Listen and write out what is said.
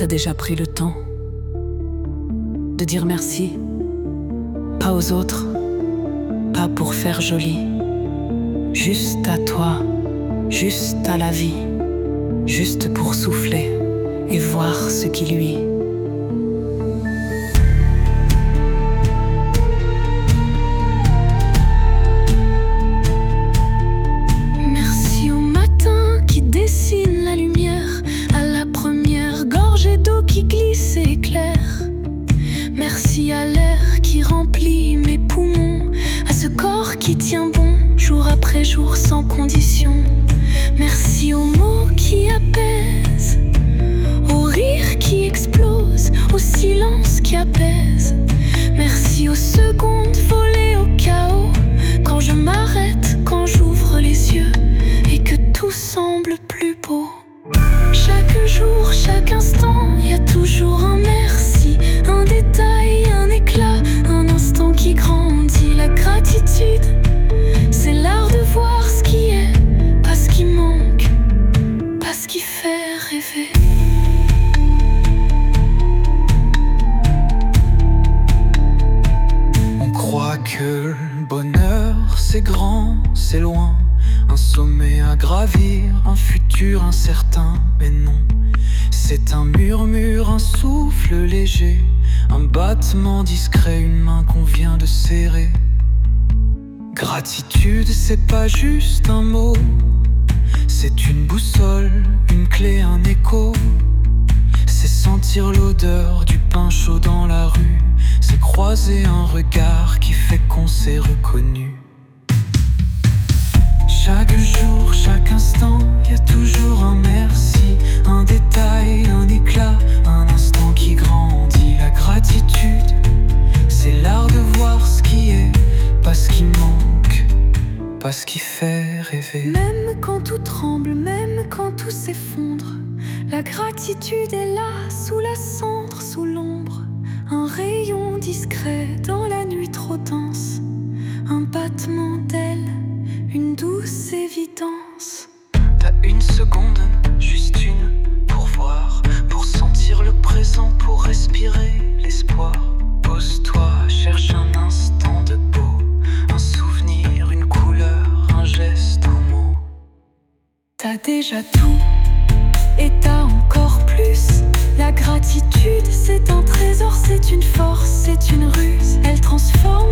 T'as déjà pris le temps de dire merci, pas aux autres, pas pour faire joli, juste à toi, juste à la vie, juste pour souffler et voir ce qui lui. Merci au matin qui dessine la lumière, à la première gorgée d'eau qui glisse et éclaire. Merci à l'air qui remplit mes poumons, à ce corps qui tient bon jour après jour sans condition. Merci aux mots qui apaisent, au rire qui explose, au silence qui apaise. Merci aux secondes volées au chaos, quand je m'arrête, quand j'ouvre les yeux et que tout semble plus beau. Chaque jour, chaque instant, y a toujours un merci, un détail, un éclat, un instant qui grandit. La gratitude, c'est l'art de voir ce qui est, pas ce qui manque, pas ce qui fait rêver. On croit que le bonheur c'est grand, c'est loin, un sommet à gravir, un futur incertain, mais non. C'est un murmure, un souffle léger, un battement discret, une main qu'on vient de serrer. Gratitude, c'est pas juste un mot, c'est une boussole, une clé, un écho. C'est sentir l'odeur du pain chaud dans la rue, c'est croiser un regard qui fait qu'on s'est reconnu. Chaque jour, chaque instant, y a toujours un merci, un détail, un éclat, un instant qui grandit. La gratitude, c'est l'art de voir ce qui est, pas ce qui manque, pas ce qui fait rêver. Même quand tout tremble, même quand tout s'effondre, la gratitude est là, sous la cendre, sous l'ombre. Un rayon discret dans la nuit trop dense, un battement d'ailes, une douce évidence. T'as une seconde, juste une, pour voir, pour sentir le présent, pour respirer l'espoir. Pose-toi, cherche un instant de beau, un souvenir, une couleur, un geste, un mot. T'as déjà tout, et t'as encore plus. La gratitude, c'est un trésor, c'est une force, c'est une ruse. Elle transforme